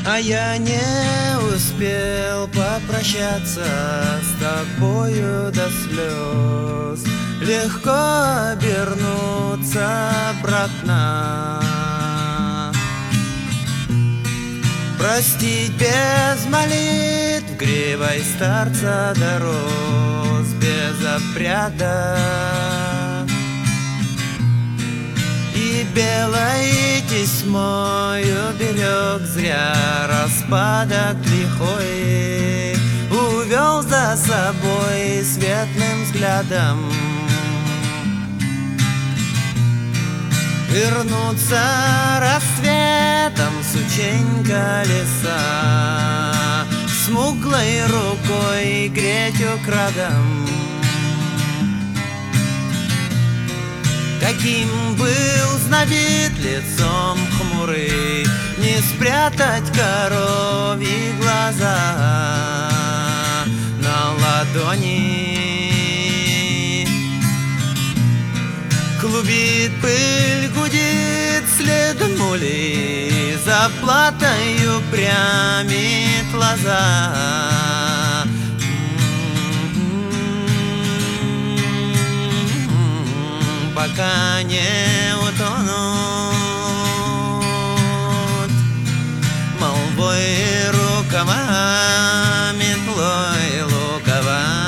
А я не успел попрощаться с тобою до слез. Легко обернуться обратно, простить без молитв гривой старца до роз без обряда. И белой тесьмою берег зря распадок лихой, увел за собой светлым взглядом. Вернуться рассветом сученька леса, смуглой рукой греть украдом. Каким был знавид лицом хмурый, не спрятать коровьи глаза на ладони. Клубит пыль, гудит следом мули, за платою прямит лоза. Пока не утонут молвой рукава, метлой луковать.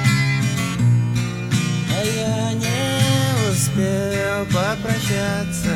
Успел попрощаться